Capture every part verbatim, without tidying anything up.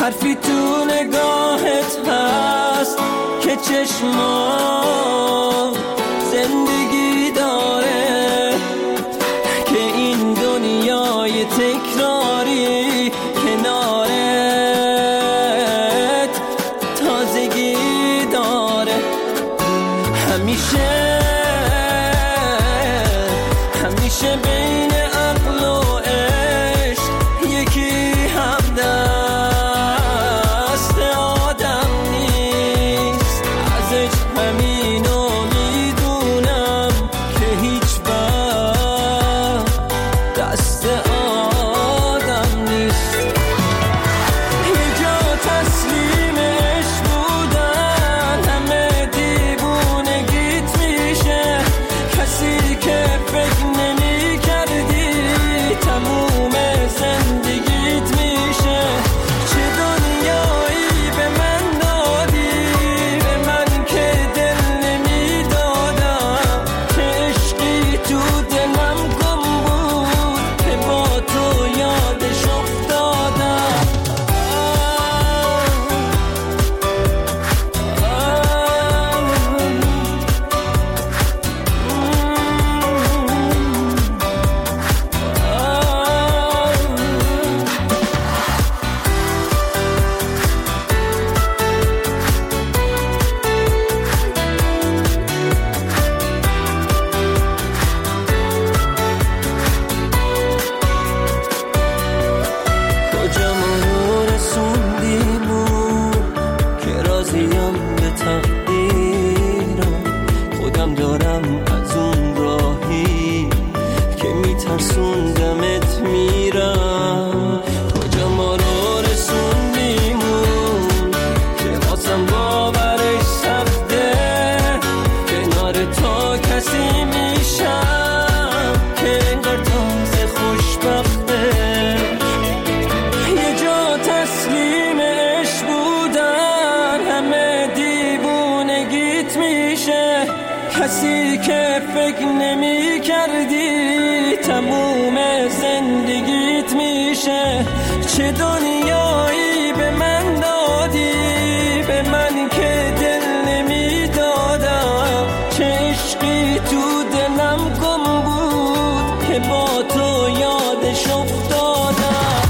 حرفی تو نگاهت هست که چشمات زندگی داره، که این دنیای تکراری کنارت تازگی داره. همیشه همیشه بین عقل و عشق یکی همدست آدم نیست. ازش همینو میدونم که هیچ وقت دست آدم نیست. یه جا تسلیم عشق بودن همه دیوونگیت میشه، کسی که فکر نمی کردی تموم زندگیت میشه. چه دنیایی به من دادی، به من که دل نمی دادم، چه عشقی تو دلم گم بود که با تو یادش افتادم. کجا ما رو رسوندیمون که راضیم به تقدیرم، خودم دارم از اون راهی که میترسوندمت میرم. کجا ما رو رسوندیمون که واسم باورش سخته، کنار تو کسی میشم که انگار تازه خوشبخته. یه جا تسلیم عشق بودن همه دیوونگیت میشه، کسی که فکر نمی کردی تموم زندگیت میشه. چه دنیایی به من دادی، به من که دل نمی دادم، چه عشقی تو دلم گم بود که با تو یادش افتادم.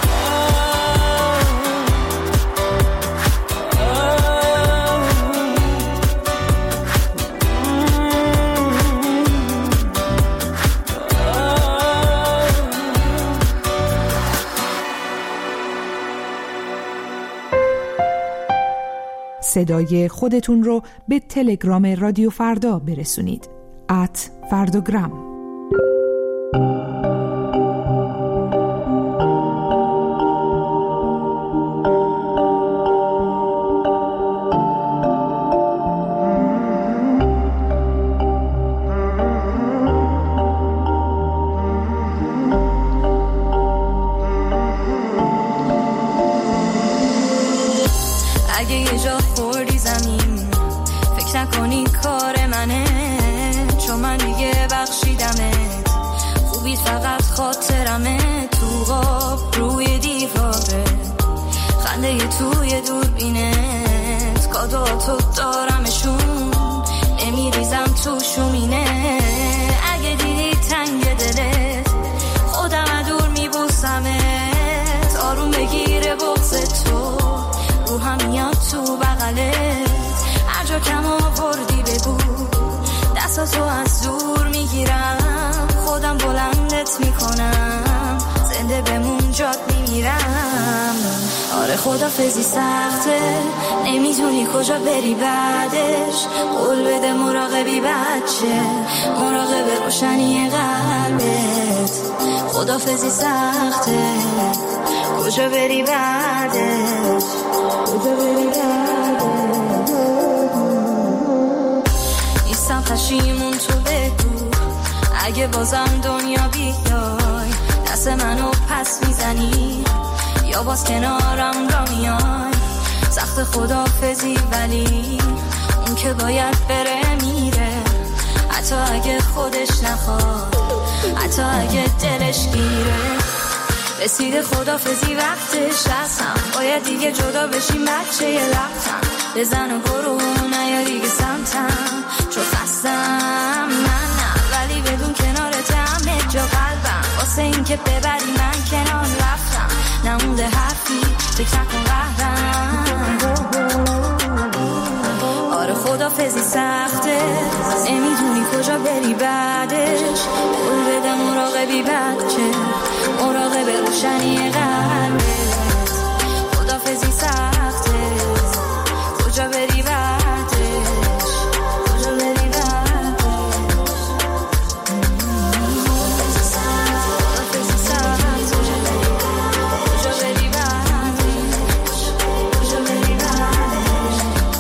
صدای خودتون رو به تلگرام رادیو فردا برسونید. ات فرداگرام. اگه یه جا خوردی زمین فکر نکنی کار منه، چون من دیگه بخشیدمت، خوبی فقط خاطرمه. تو غاب روی دیواره خنده توی دوربینت، کادواتو دارمشون نمیریزم تو شومینه. اگه دیدی تنگ دلت خودم دور میبوسمت، آروم بگیره بغض تو رو هم میاد تو بغلت. هر جا کم آوردی بگو دستاتو از دور میگیرم، خودم بلندت میکنم، زنده بمون جات میمیرم. آره خدافظی سخته، نمیدونی کجا بری بعدش، قول بده مراقبی بچه، مراقب روشنی قلبت. خدافظی سخته، کجا بری بعدش، کجا بری بعدش. نیستم پشیمون تو بگو، اگه بازم دنیا بیای دست منو پس میزنی یا باز کنارم را میای. سخت خدافظی ولی اون که باید بره میره، حتی اگه خودش نخواد، حتی اگه دلش گیره. رسیده خدافزی وقتش هستم، باید دیگه جدا بشیم بچه یه لفتم، بزن و برو نیا دیگه سمتم، چون خستم من نه، ولی بدون کنارت همه جا قلبم، واسه این که ببری من کنار رفتم، نمونده حرفی فکر نکن قهرم. آره خدافزی سخته، نمیدونی کجا بری بعدش، قول بده مراقبی بچه، مراقب روشنی قلبت. خدافزی سخته، کجا بری بعدش، کجا بری بعدش. خدافزی سخته، کجا بری بعدش، کجا بری بعدش.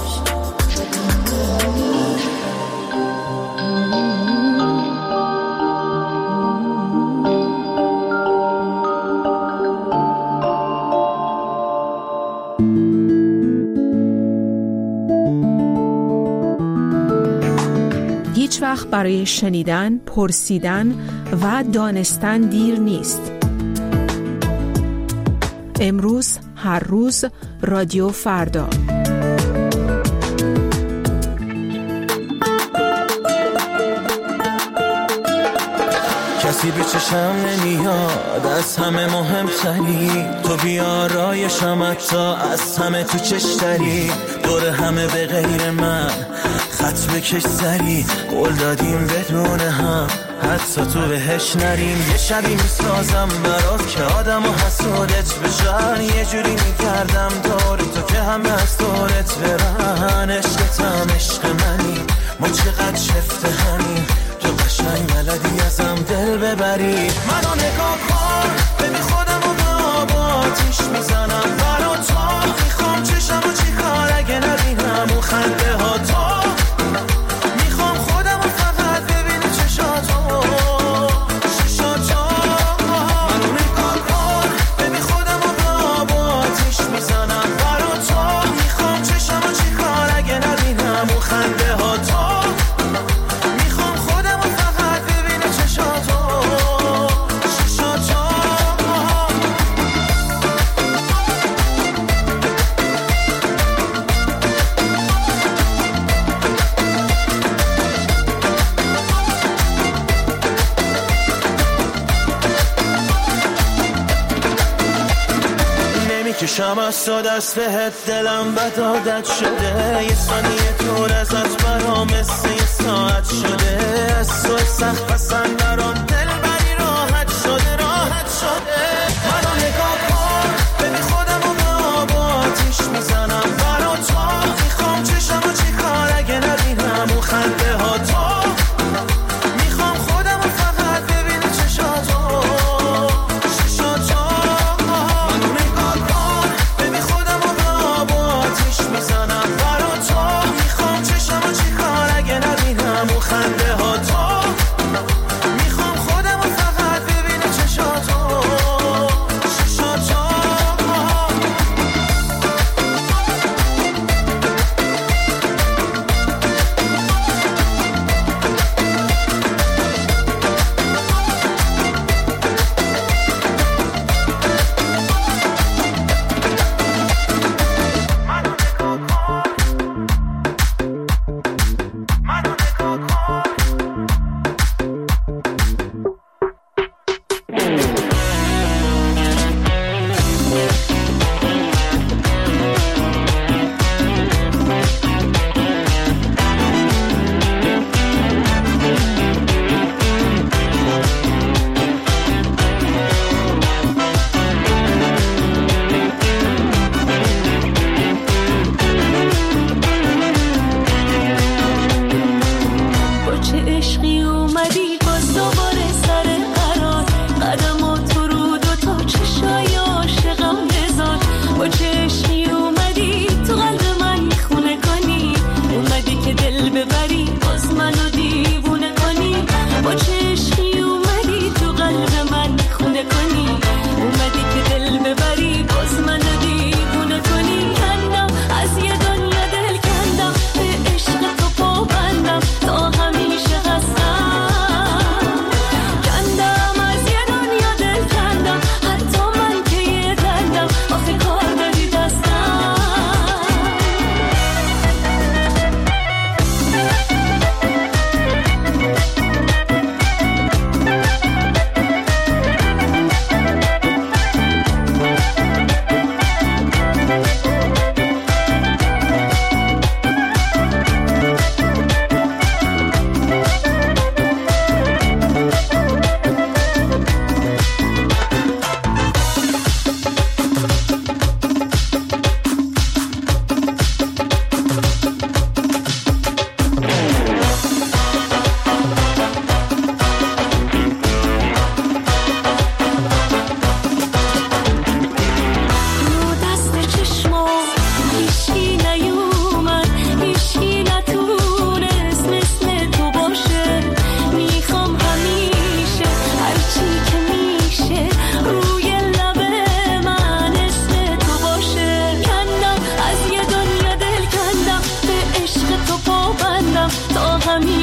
هیچ وقت برای شنیدن، پرسیدن و دانستن دیر نیست. امروز، هر روز، رادیو فردا. کسی به چشم نمیاد از همه مهمتری، تو بیارایشم حتی از همه تو چشتری، دور همه به غیر من خط بکش سری، قول دادیم بدون هم حتی تو بهش نریم، یه شبی میسازم برات که آدم و حسودت بشن، یه جوری میگردم دور تو که همه از دورت برن، عشقتم عشق منی، ما چقدر شفته همین، تو قشنگ بلدی ازم دل ببری، منو نگاه کن ببین خودم و به آب آتیش میزنم برا تو، میخوام چشم و چی کار اگه نبینم اون خنده ها تو، میخوام خودم و فقط ببینی چشاتو چشاتو، منو نگاه کن ببین خودم و به آب آتیش میزنم برا تو، میخوام چشم و چی کار اگه نبینم اون خنده ها تو، کشم از تو دست بهت دلم بد عادت شده، یه ثانیه دور ازت برام مثل یه ساعت شده، از تو سخت پسند برام دل بری راحت شده راحت شده، منو نگاه کن ببین خودم و به آب آتیش میزنم برا تو، میخوام چشم و چی کار اگه نبینم اون خنده ها تو، میخوام خودم و فقط ببینی چشاتو چشاتو، منو نگاه کن ببین خودم و به آب آتیش میزنم برا تو، میخوام چشم و چی کار اگه نبینم اون خنده ها تو، میخوام خودم و فقط ببینی چشاتو چشاتو.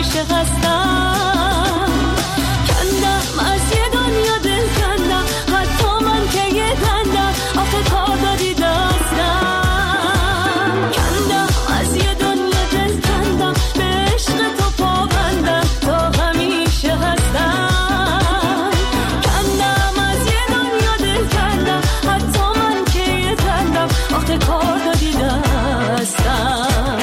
همیشه هستم. کندم از یه دنیا دل کندم، حتی من که یه کندم آخه کار دادی دستم. کندم از یه دنیا دل کندم، به عشق تو پابندم تا همیشه هستم. کندم از یه دنیا دل کندم، حتی من که یه کندم آخه کار دادی دستم.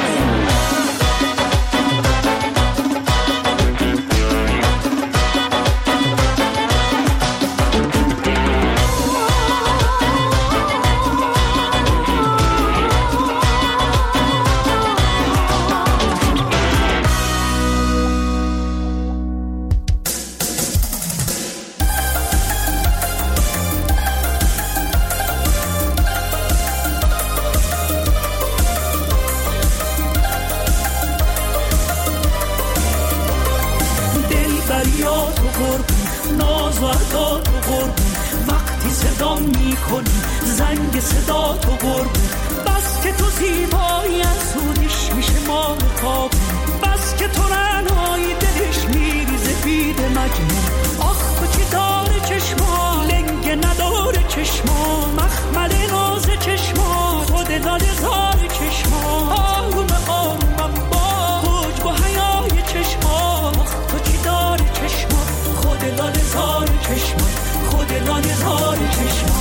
زنگ صدا تو قربون، بس که تو زیبایی از سودش میشه مال کابون، بس که تو رنایی دلش میریزه بید مجنون. آخ تو چی داره چشما، لنگ نداره چشما، مخمل ناز چشما، خود لاله زار چشما، آروم آرومم با حج با حیای چشما. آخ تو چی داره چشما، خود لاله زار چشما، خود لاله زار چشما.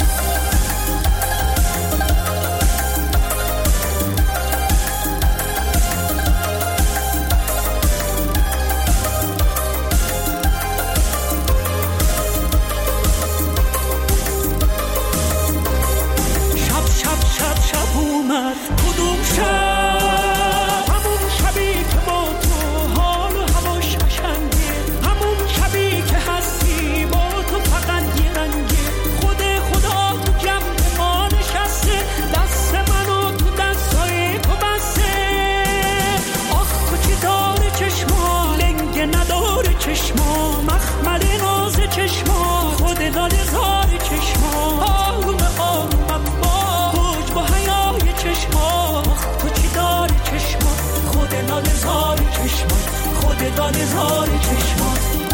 کدوم شب، همون شبی که با تو حال و هواش قشنگه، همون شبی که هستی با تو فقط یه رنگه. خود خدا تو جمع ما نشسته، دست منو تو دستای تو بسته. آخ تو چی داره چشما، لنگ نداره چشما، مخمل ناز چشما، خود لاله زار چشما، آروم آرومم با حج با حیای چشما. تو چی داری چشما، خود لاله زار چشما، خود لاله زار چشما.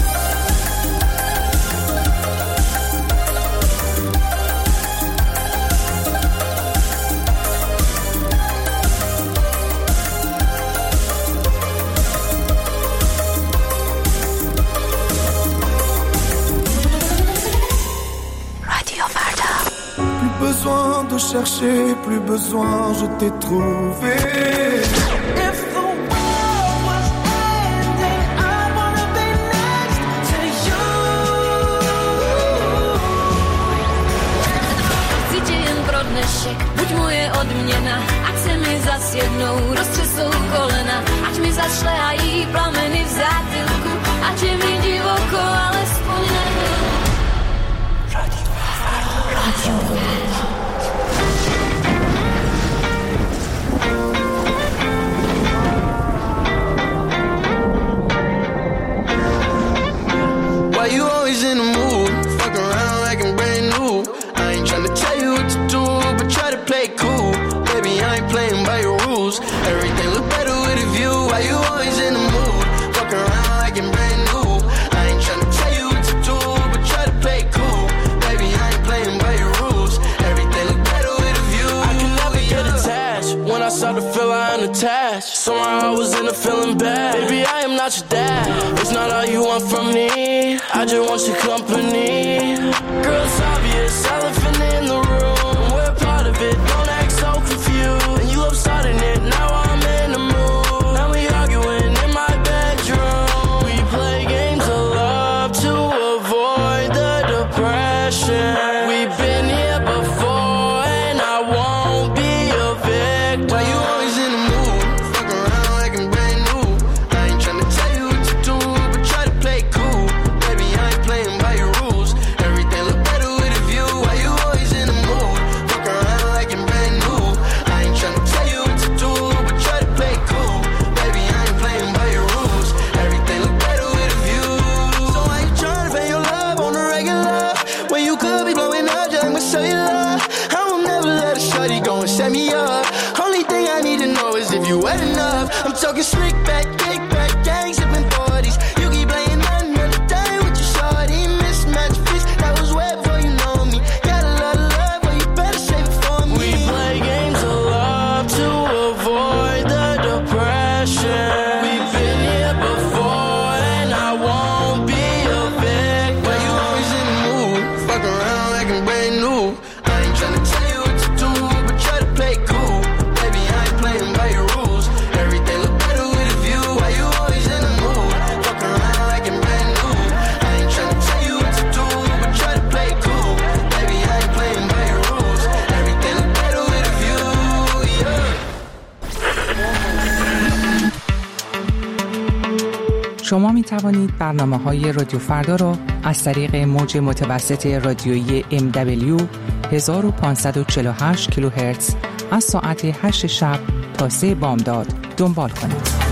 Besoin de chercher, plus besoin, je t'ai trouvé. If the world was ending, I wanna be next to you. Cítim pro dnešek, buď moje odměna, ať se mi zas jednou roztřesou kolena, ať mi zašlehají plameny v zátylku, ať je mi divoko, alespoň na chvíli. Radio Radio Why you always in the mood? Fuck around like I'm brand new. I ain't tryna tell you what to do, but try to play cool. Baby, I ain't playing by your rules. Everything look better with a view. Why you always in the mood? Fuck around like I'm brand new. I ain't tryna tell you what to do, but try to play cool. Baby, I ain't playing by your rules. Everything look better with a view. I can never get attached. When I start to feel I'm attached, somehow I was in a feeling bad. Baby, I am not your dad. It's not all you want from me. I just want your company. Girl, it's obvious, elephant in the room. We're part of it, don't act so confused. And you love starting it, now I'm in the mood. Now we arguing in my bedroom. We play games of love to avoid the depression. We've been here before and I won't be a victim. Why you always in the mood? Fuck around like I'm brand new. I ain't tryna tell you what to do, but try to play cool. Baby, I ain't playing by your rules. Everything look better with شما می توانید برنامه‌های رادیو فردا را از طریق موج متوسط رادیویی ام دبلیو هزار و پانصد و چهل و هشت کیلوهرتز از ساعت هشت شب تا سه بامداد دنبال کنید.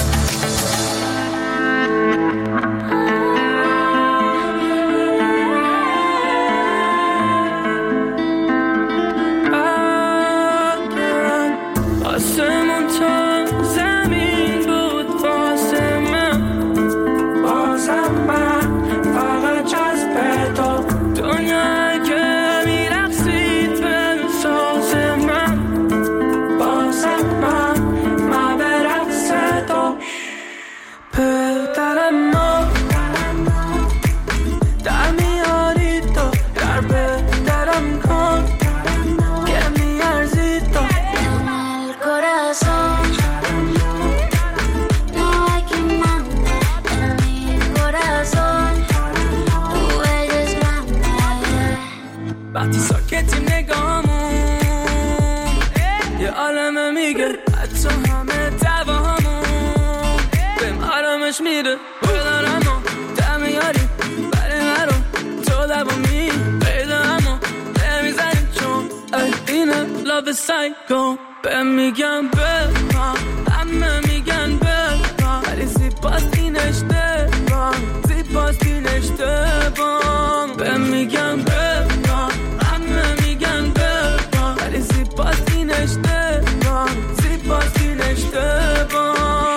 Psycho به میگم بپا همه میگن بپا ولی زیباست این اشتباه زیباست این اشتباه به میگم بپا همه میگن بپا ولی زیباست این اشتباه زیباست این اشتباه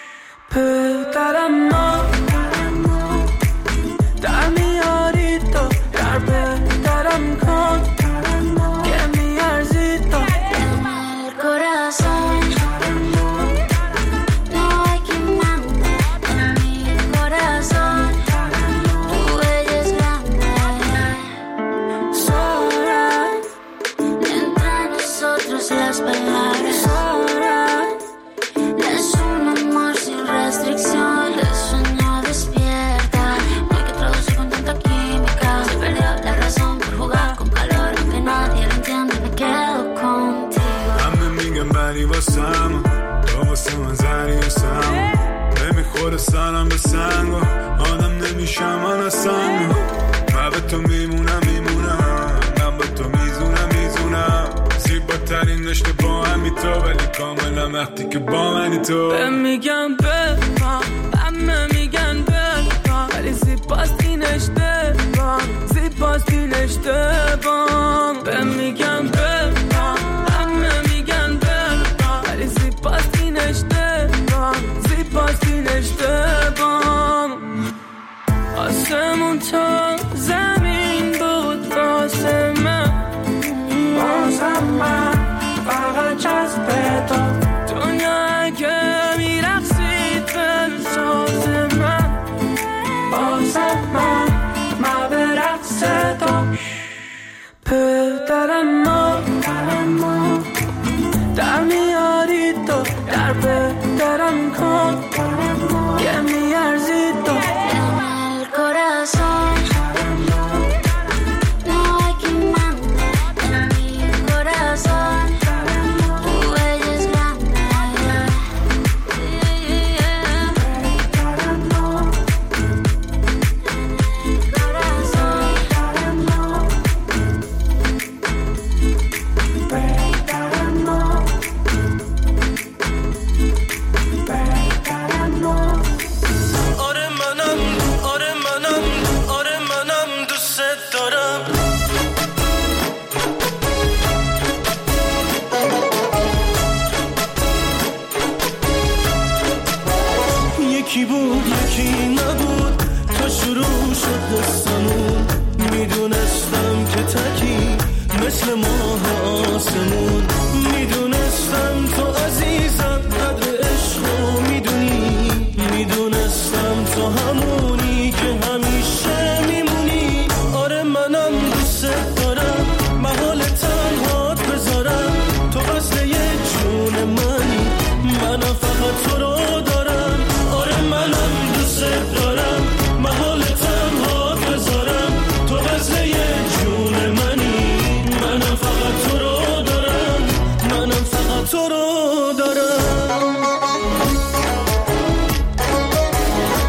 پدرم ما در میاری تو در پدرم کن سلام به سنگ و آدم نمیشم من اصلا من به تو میمونم میمونم من به تو میزونم میزونم زیباترین رشته با همی تو ولی کاملا وقتی که با منی تو به میگم بپا همه میگن بپا ولی زیباست این اشتباه زیباست این اشتباه به میگم بپا همه میگن بپا ولی زیباست این اشتباه زیباست این اشتباه آسمون تا زمین بود واسه من واسه من فقط جذبه تو دنیا اگه میرقصید به ساز من واسه من من به رقص تو پدرم ما در میاری تو در پدرم کن که میارزی تو یکی بود یکی نبود تا شروع شد دستمون میدونستم که تکی مثل ماه آسمون میدونستم تو عزیزم قدر عشقو میدونی میدونستم تو همونی که همیشه میمونی آره منم دوست دارم محال تنهات بذارم تو قصد یه جون منی منم فقط تو رو دارم آره منم دوست دارم محال تنهات بذارم تو قصد یه جون منی منم فقط تو رو دارم منم فقط تو رو دارم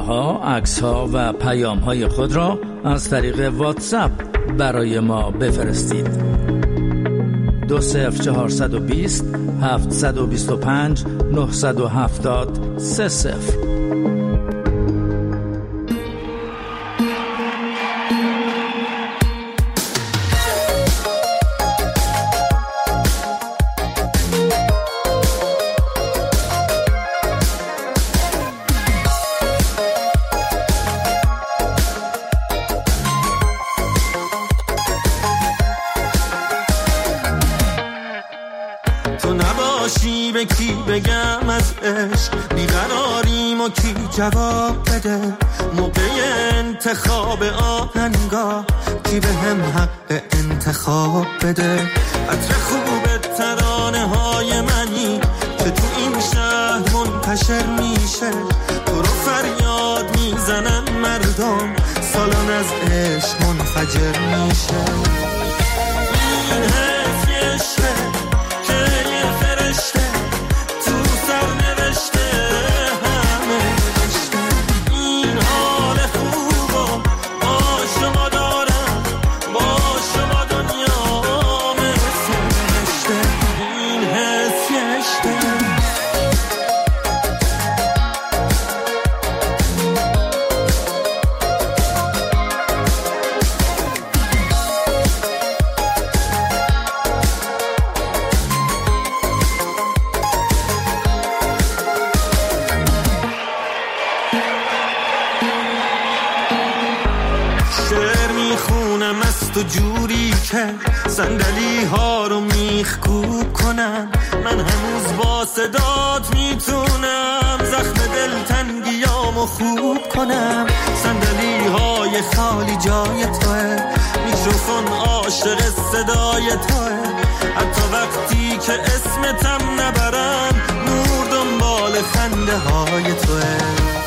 ها، عکس ها و پیام های خود را از طریق واتساپ برای ما بفرستید. دو صفر چهارصد و بیست هفتصد و بیست و پنج نهصد و هفتاد سه صفر. به کی بگم از عشق بیقراریم و کی جواب بده موقع انتخاب آهنگا کی به هم حق انتخاب بده عطر خوب ترانه های منی که تو این شهر منتشر میشه تو رو فریاد میزنن مردم سالان از عشق منفجر میشه این حس عشقه تو جوری که صندلی ها رو میخکوب کنم من هنوز با صدات میتونم زخم دلتنگیامو خوب کنم صندلی های خالی جای توه میکروفون عاشق صدای توه حتی وقتی که اسمتم نبرم نور دنبال خنده های توه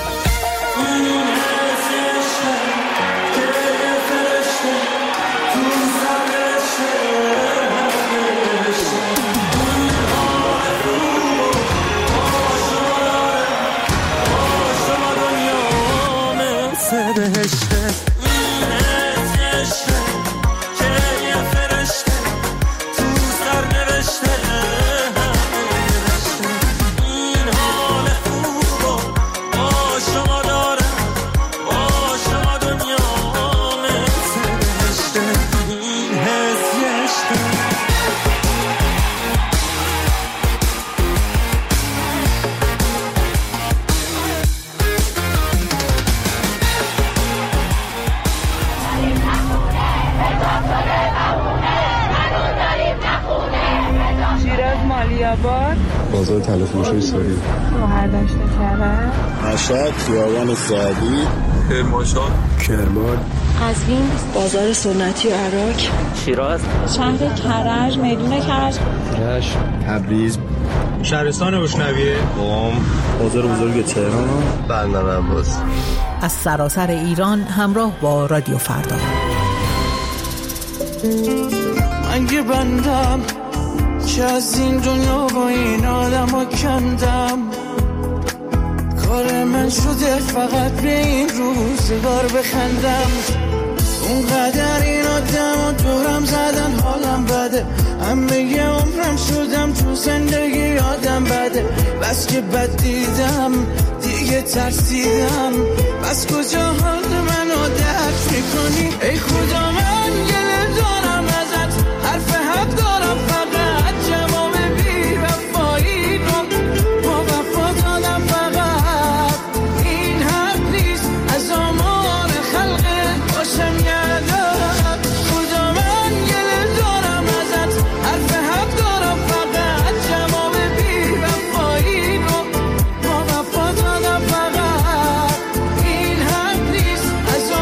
بازار تلفروشی ساری برداشت کرد مشهد خیابان سعدی کرمانشاه کرمان قزوین بازار سنتی عراق شیراز شهر کرج میدون کرج رشت تبریز شهرستان اشنویه قم بازار بزرگ تهران بندر عباس از سراسر ایران همراه با رادیو فردا. من یه بندم که از این دنیا با این آدم ها کندم کار من شده فقط به این روزگار بخندم اونقدر این آدم ها دورم زدن حالم بده همه یه عمرم شدم تو زندگی آدم بده بس که بد دیدم دیگه ترسیدم بس کجا حال منو درک میکنی ای خدا من گله دارم ازت حرف حق دارم فقط جواب بی وفایی رو با وفا دادم فقط این حق نیست از آمار خلقت باشم یادم خدا من گله دارم ازت حرف حق دارم فقط جواب بی وفایی رو با وفا دادم فقط این حق نیست از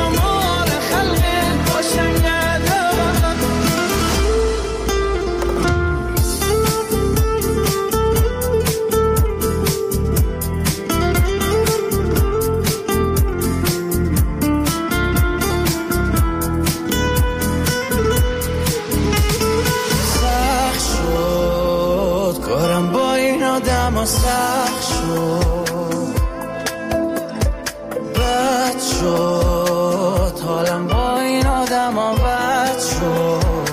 حالم با این آدم ها بد شد.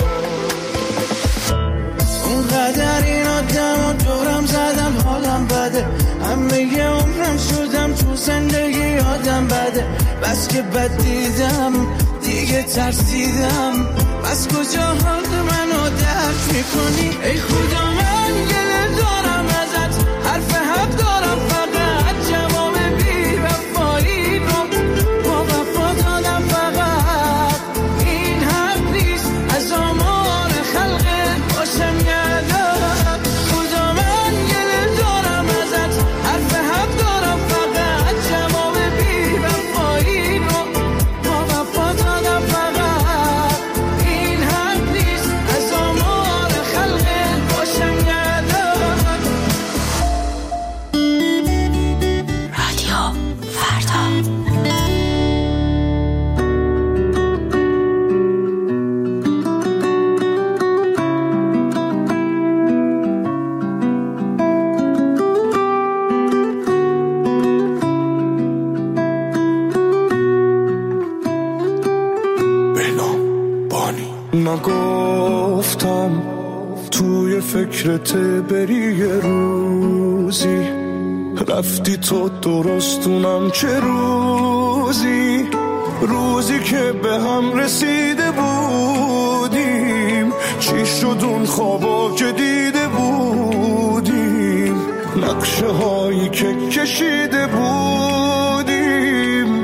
اونقدر این آدم ها دورم زدن حالم بده، همه یه عمرم شدم تو زندگی آدم بده. بس که بد دیدم دیگه ترسیدم، بس کجا حال منو درک میکنی؟ ای خدا من گله دارم ازت، حرف حق دارم فقط جواب بی وفایی رو با وفا دادم فقط. این حق نیست از آمار خلقت باشم یادم. خدا من گله دارم ازت، حرف حق دارم فقط جواب بی وفایی رو با وفا دادم فقط. این حق نیست از آمار خلقت باشم یادم. رادیو فردا. نگفتم توی فکرت بری یه روزی، رفتی تو درستونم چه روزی، روزی که به هم رسیده بودیم. چی شد اون خوابا که دیده بودیم، نقشه هایی که کشیده بودیم.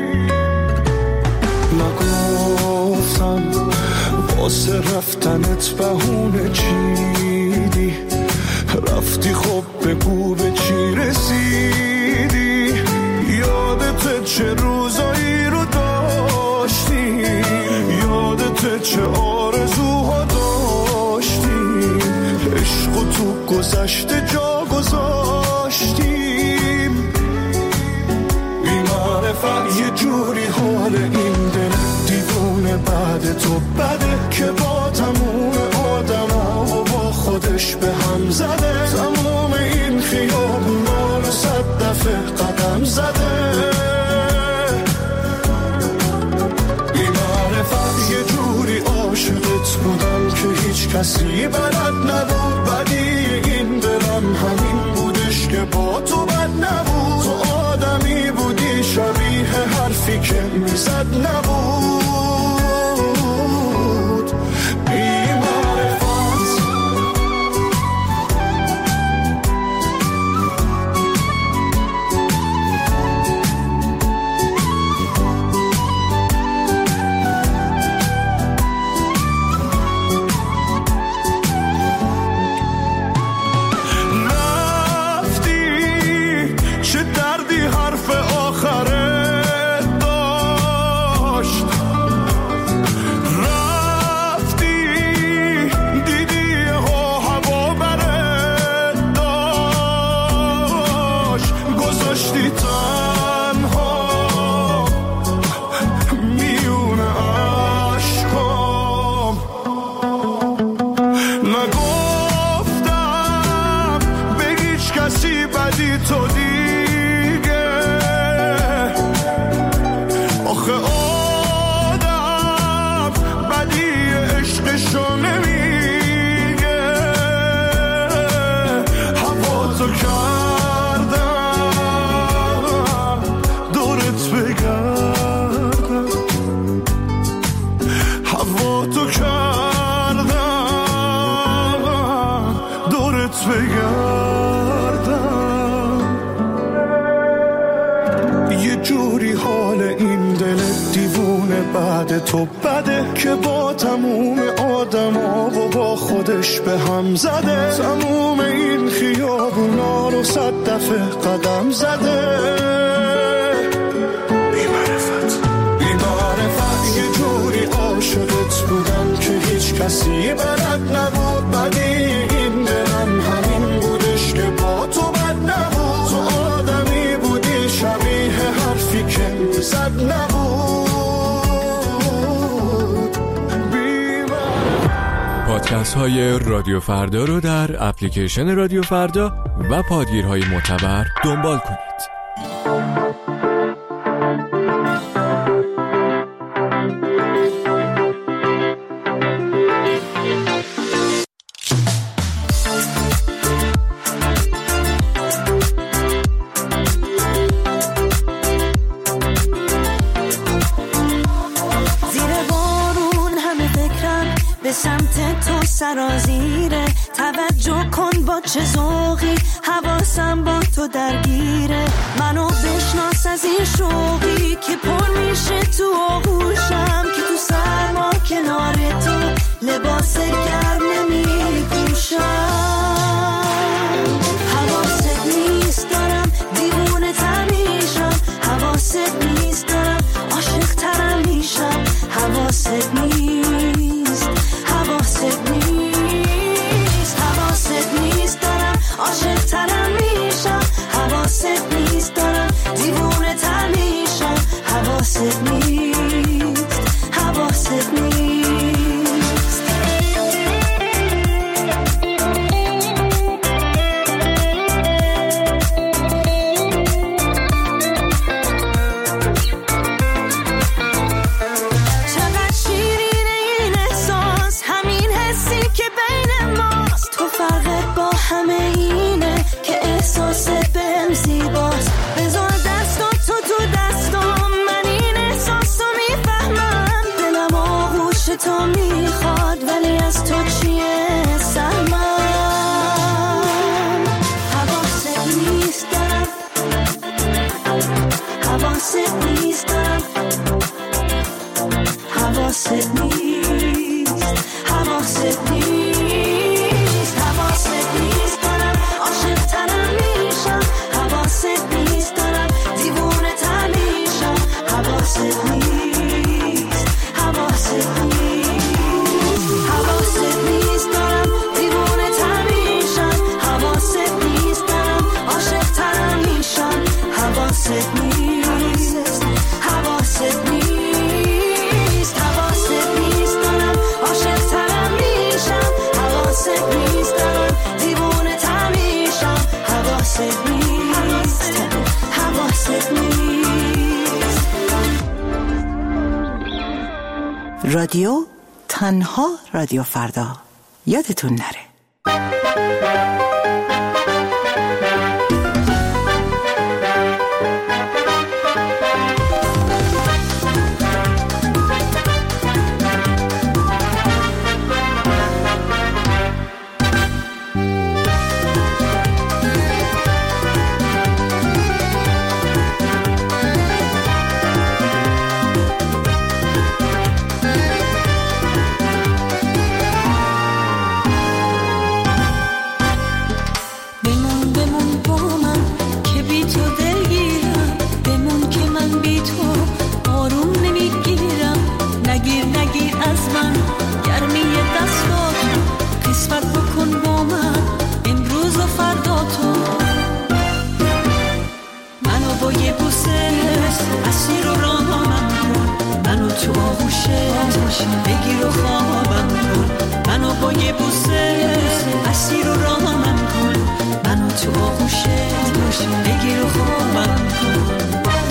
نگفتم واسه رفتنت بهونه چیدی، رفتی خب بگو به چی رسیدی. یادت چه روزایی رو داشتیم، یادت چه آرزوها داشتیم، عشق تو گذشته جا گذاشتیم. بی معرفت یه جوری حال این دل دیوونه بعد تو بده، که با تموم آدم ها و با خودش به هم زده. تموم این خیابونا رو صد دفعه قدم زده. بی معرفت یه جوری عاشقت بودم که هیچ کسی بلد نبود. بدی این دلم همین بودش که با تو بد نبود. تو آدمی بودی شبیه حرفی که میزد نبود. بعد تو بده که با تموم آدم ها و با خودش به هم زده. تموم این خیابونا رو صد دفعه قدم زده. بی معرفت بی معرفت یه جوری عاشقت بودم که هیچ کسی بلد نبود. بدی این دلم همین بودش که با تو بد نبود. تو آدمی بودی شبیه حرفی که زد نبود. پادکست های رادیو فردا رو در اپلیکیشن رادیو فردا و پادگیرهای معتبر دنبال کنید. به سمت تو سرازیره، توجه کن با چه ذوقی، حواسم با تو درگیره، منو بشناس از این شوقی که پر میشه تو آغوشم، که تو سرما کنار تو لباس گرم نمی پوشم. حواست نیست دارم دیوونه تر میشم، حواست نیست دارم عاشق ترم میشم، حواست نیست، حواست نیست، حواست نیست دارم عاشق ترم میشم، حواست نیست دارم دیوونه تر میشم، حواست نیست، حواست نیست. همه اینه که احساست بهم زیباست، بذار دستات تو تو دستام، من این احساس رو میفهمم، دلم آغوش تو میخواد ولی از تو چیه سهمم. حواست نیست دارم، حواست نیست دارم، حواست نیست، حواست نیست، حواست نیست دارم عاشق ترم میشم، حواست نیست دارم دیوونه تر میشم، حواست نیست، حواست نیست، حواست نیست دارم دیوونه تر میشم، حواست نیست دارم عاشق ترم میشم، حواست نیست، حواست نیست، حواست نیست دارم عاشق ترم میشم، حواست نیست دارم دیوونه تر میشم، حواست نیست، حواست نیست. رادیو تنها رادیو فردا، یادتون نره. بگیر و خوابم کن، منو با یه بوسه اسیر و راهم کن، منو تو آغوشت بگیر و خوابم کن.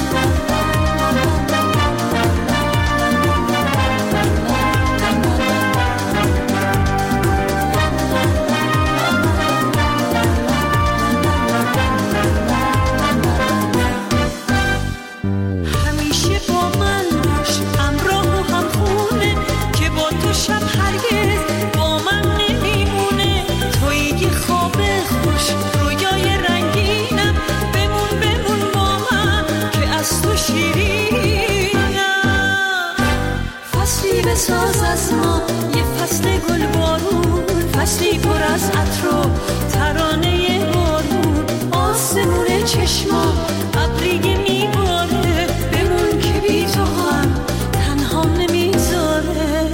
ساز از ما یه فصل گل بارون، فصلی پر از عطر و ترانه بارون، آسمون چشما ابریگه میباره، بمون که بی تو هم تنها نمیذاره.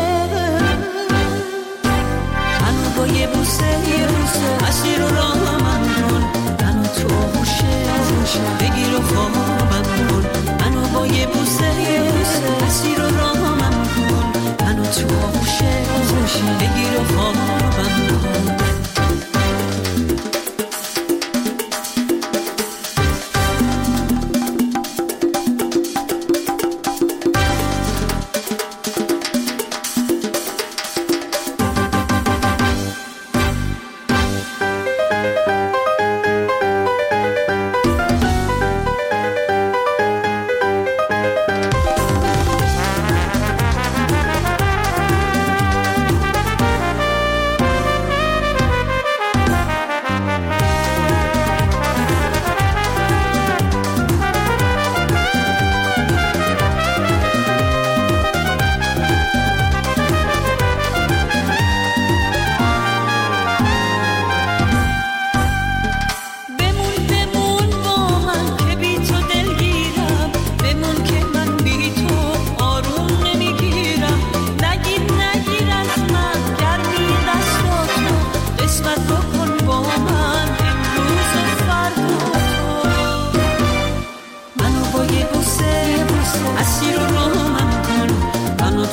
منو با یه بوسه یه بوسه اسیر و راهم کن، منو تو آغوشت بگیر و خوابم کن، منو با یه بوسه یه بوسه اسیر و راهم کن، منو تو آغوشت بگیر و خوابم کن.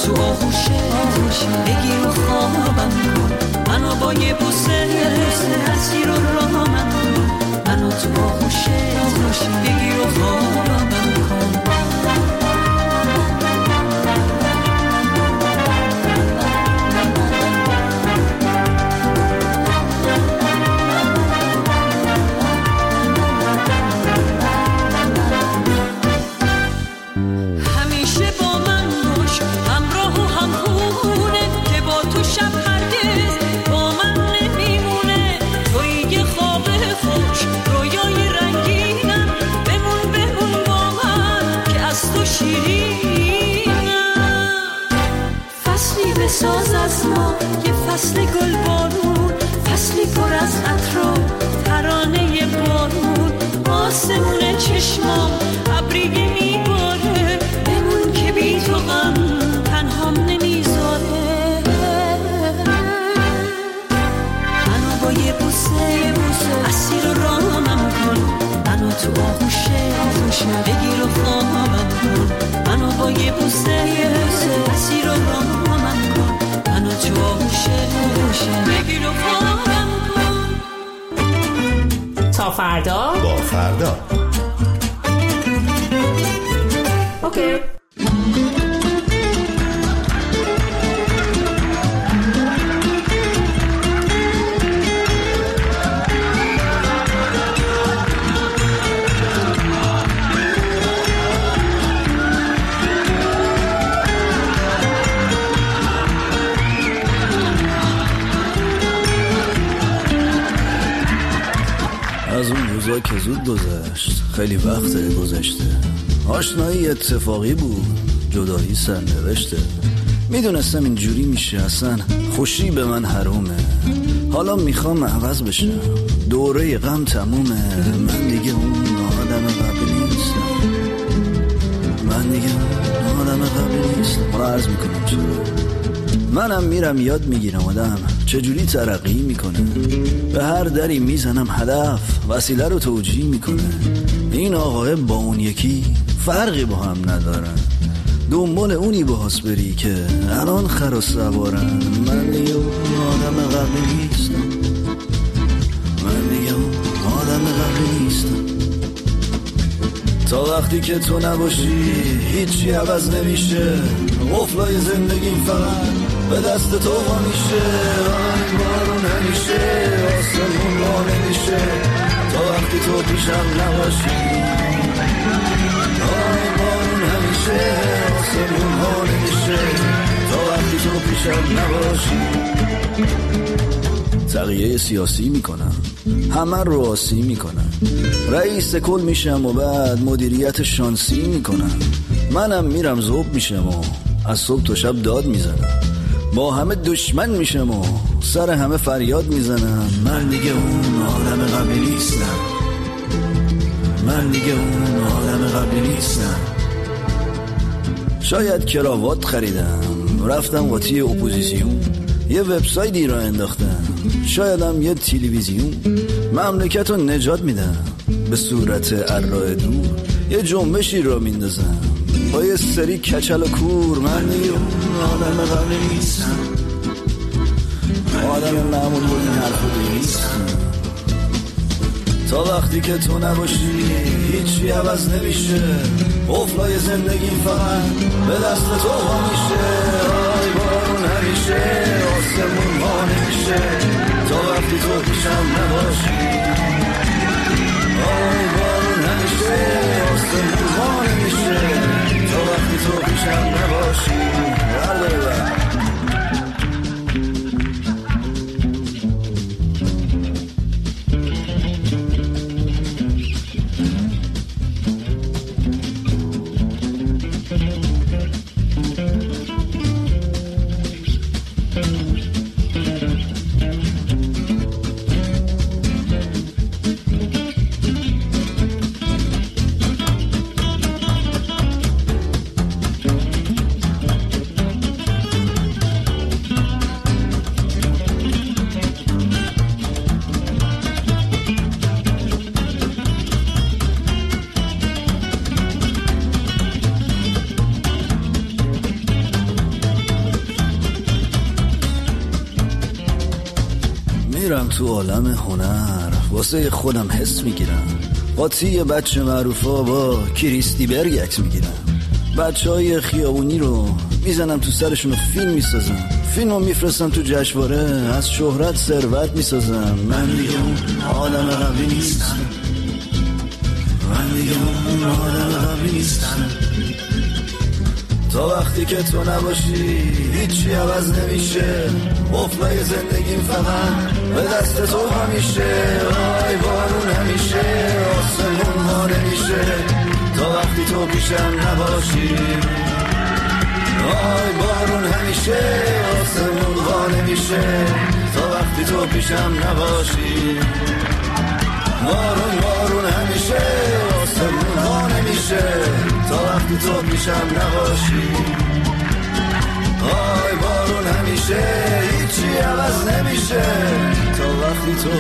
تو آغوشه بگیر و خوابم کن، منو با یه بوسه اسیر و رامم کن، منو تو آغوشه بگیر و خوابم کن. ساز از ما یه فصل گل بارون، فصلی پر از عطر ترانه بارون، آسمون چشمام ابری میباره، بمون که بی تو غم تنهام نمیذاره. منو با یه بوسه اسیر رامم کن، منو تو آغوشه بگیر و خوابم کن، منو با یه بوسه اسیر رامم کن، منو تو آغوشه بگیر و خوابم کن. تا فردا با فردا. اوکی. از اون روزا که زود گذشت، خیلی وقت گذشته، آشنایی اتفاقی بود، جدایی سرنوشته، میدونستم اینجوری میشه، اصلا خوشی به من حرومه، حالا میخوام عوض بشم، دوره غم تمومه، من دیگه اون آدم قبلی نیستم، من دیگه اون آدم قبلی نیستم. حالا عرض میکنم چرا. منم میرم یاد میگیرم آدم چجوری ترقی میکنه، به هر دری میزنم هدف وسیله رو توجیه میکنه، این آقای با اون یکی فرقی با هم ندارن، دنبال اونی باهاس بری که الان خر و سوارن، من دیگه اون آدم قبلی نیستم، من دیگه اون آدم قبلی نیستم. تا وقتی که تو نباشی هیچی عوض نمیشه، قفلای زندگیم فقط به دست تو ها میشه، آی بارون همیشه آسمون ما نمیشه، تا وقتی تو پیشم نباشی، آی بارون همیشه آسمون ما نمیشه، تا وقتی تو پیشم نباشی. تغییه سیاسی میکنم، همه رو آسی میکنم، رئیس کل میشم و بعد مدیریت شانسی میکنم، منم میرم ذوب میشم و از صبح تا شب داد میزنم، با همه دشمن میشم و سر همه فریاد میزنم، من دیگه اون آدم قبلی نیستم، من دیگه اون آدم قبلی نیستم. شاید کراوات خریدم، رفتم قاطی اپوزیسیون، یه وبسایتی را انداختم، شایدم یه تلویزیون، مملکت رو نجات میدم به صورت ارائه دور، یه جنبشی را میندازم با یه سری کچل و کور، من دیگه اون آدم قبلی نیستم، آدم معمول بود این حرف رو نیستم. تا وقتی که تو نباشی هیچی عوض نمیشه، قفلای زندگیم فقط به دست تو ها میشه، آی بارون همیشه آسمون ما نمیشه، تا وقتی تو پیشم نباشی، آی بارون همیشه آسمون ما نمیشه، تا وقتی تو پیشم نباشی. بله میرم تو عالم هنر، واسه خودم حس میگیرم، قاطی بچه معروفا با کریستی برگ عکس میگیرم، بچه های خیابونی رو میزنم تو سرشون و فیلم میسازم، فیلم رو میفرستم تو جشنواره، از شهرت ثروت میسازم. من دیگه اون آدم قبلی نیستم، من دیگه اون آدم قبلی نیستم. تا وقتی که تو نباشی هیچی عوض نمیشه، قفله زندگیم فقط به دست تو همیشه. آی بارون همیشه آسمون ها نمیشه، تا وقتی تو پیشم نباشی. آی بارون همیشه آسمون ها نمیشه، تا وقتی تو پیشم نباشی. بارون بارون همیشه آسمون ها نمیشه، تا وقتی تو پیشم نباشی. آی بارون همیشه هیچی عوض نمیشه، تا وقتی تو.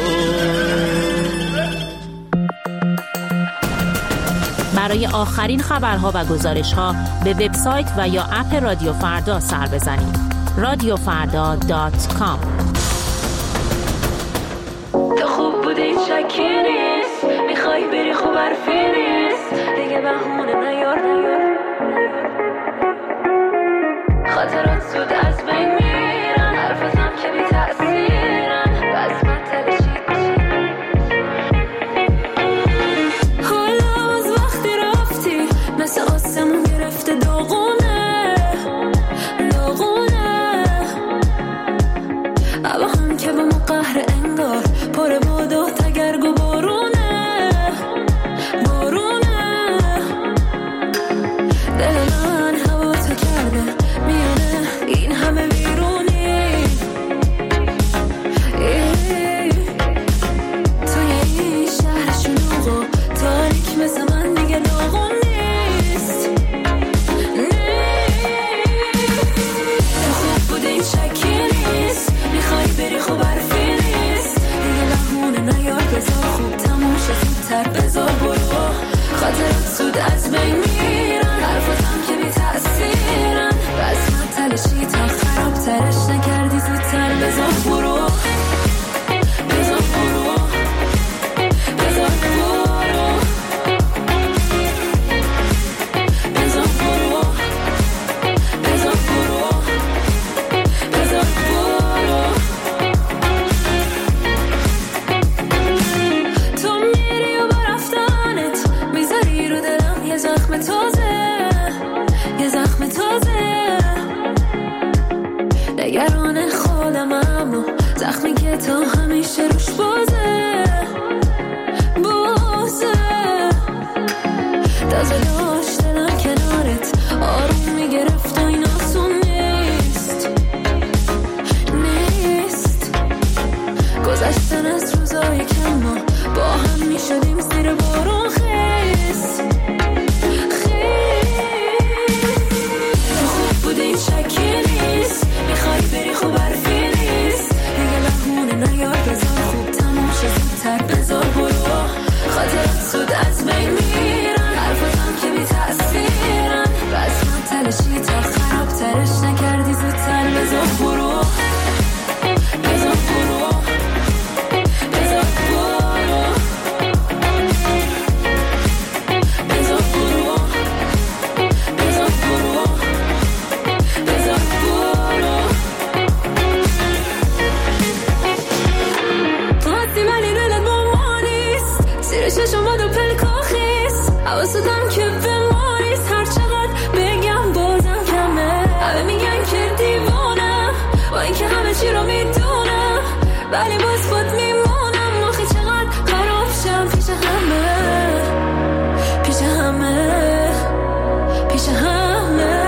برای آخرین خبرها و گزارشها به وبسایت و یا اپ رادیو فردا سر بزنید. رادیو فردا دات کام. تو خوب بودی شکی نیست، میخوای بری خوب حرفی نیست، دیگه بهونه نیار نیار. خاطرات زود از بین میرن، حرفتم که بی تأثیرن، بس من تلشید بشی. حالا از وقتی رفتی مثل آسمون گرفته داغونه داغونه، اما هم که با ما قهر انگار پر باد و تگرگ و بارونه بارونه. دل من هوا تا کرده میونه این همه ویرونی، توی این شهر شلوغ و تاریک مثل من دیگه داغون نیست. تو خوب بودی شکی نیست، میخوای بری خوب حرفی نیست، دیگه بهونه نیار، بذار خوب تموم شه زودتر، بذار برو. خاطرات زود از بین میرن، حرفاتم که بی تأثیرن، بس من تلشی تا خراب ترش نکردی زودتر، بذار برو بذار برو بذار برو بذار برو بذار برو بذار برو. تو میری و با رفتنت میذاری رو دلم یه زخم تازه یه زخم تازه. نگران خودم اما زخمی که تا همیشه روش بازه بازه. تازه داشت دلم کنارت آروم میگرفت و این آسون نیست نیست. گذشتن از روزای کم ما با هم میشدیم زیر بارون خیس تو خوب بودی شکی نیست، میخوای بری خوب حرفی نیست، دیگه بهونه نیار، بذار خوب تموم شه زودتر، بذار برو. خاطرات زود از بین میرن، حرفاتم که بی تأثیرن، بس من تلشی تا خراب ترش نکردی زودتر، بذار برو بذار برو بذار برو بذار برو بذار برو بذار برو. تو هستی ولی دلت با ما نیست، زیر چشمات و پلکاخیست، حواستم که به ما نیست، هر چقدر بگم بازم کمه. همه میگن که دیوانم با اینکه همه چی رو میدونم، ولی باز خود میمونم. آخه چقدر خراب شم پیش همه پیش همه پیش همه.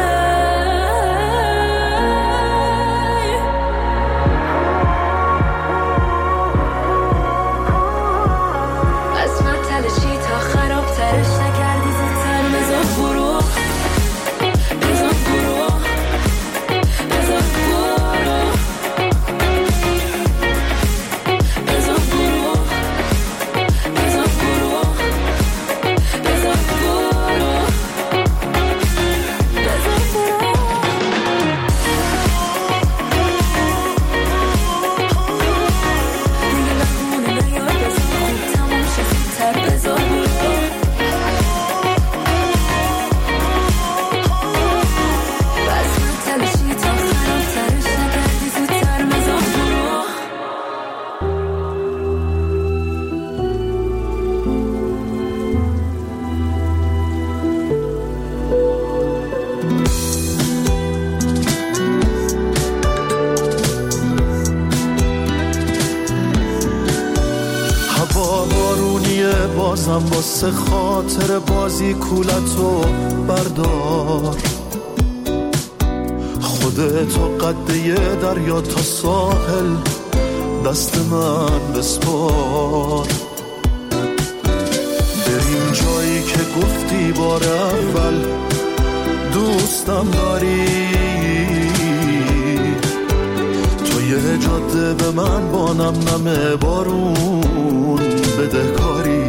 از من تلشی تا خراب ترش نکردی زودتر، بذار برو بذار برو بذار برو بازم واسه خاطر بازی کولتو بردار، خودتو قد یه دریا تا ساحل دست من بسپار. بریم جایی که گفتی بار اول دوستم داری، تو یه جاده به من با نم نم بارون بدهکاری.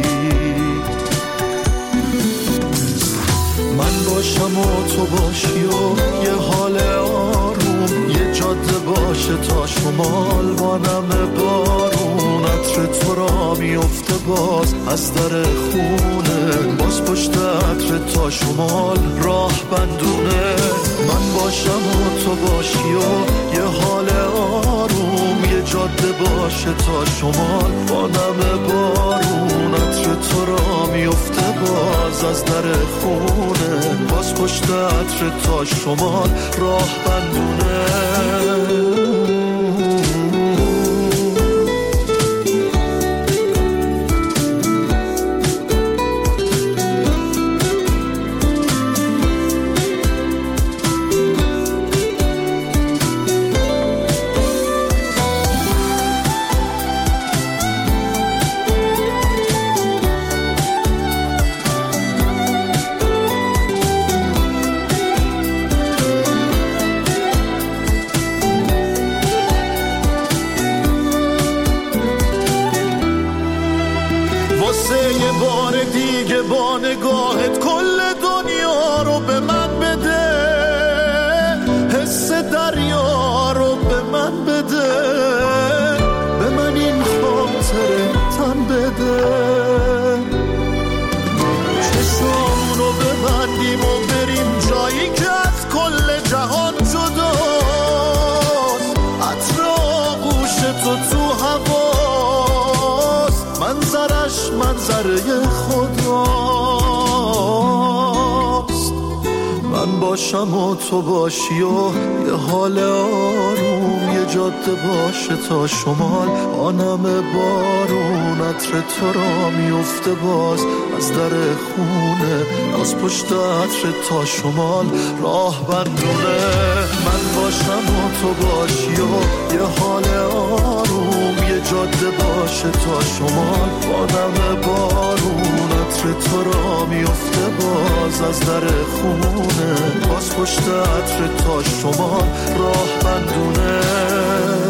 من باشم و تو باشی و یه حال آروم، یه جاده باشه تا شمال با نم بارون. عطر تو را میفته باز از در خونه، باز پشت عطر تا شمال راه بندونه. من باشم و تو باشی و یه حال آروم، یه جاده باشه تا شمال با نم بارون. عطر تو را میفته باز از در خونه، باز پشت عطر تا شمال راه بندونه. نگاهت کل دنیا رو به من بده، حس دریا رو به من بده، به من این خاطر تن بده. چشمونو ببندیم و بریم جایی که از کل جهان جداست. عطر آغوش تو تو هواست، منظرش منظره خداست. من باشم و تو باشی و یه حال آروم، یه جاده باشه تا شمال آنم بارون. عطر تو را میفته باز از در خونه، از پشت عطر تا شمال راه بندونه. من باشم و تو باشی و یه حال آروم، یه جاده باشه تا شمال آنم بارون. عطر تو را میفته باز از در خونه، باز پشت عطر تا شمال راه بندونه.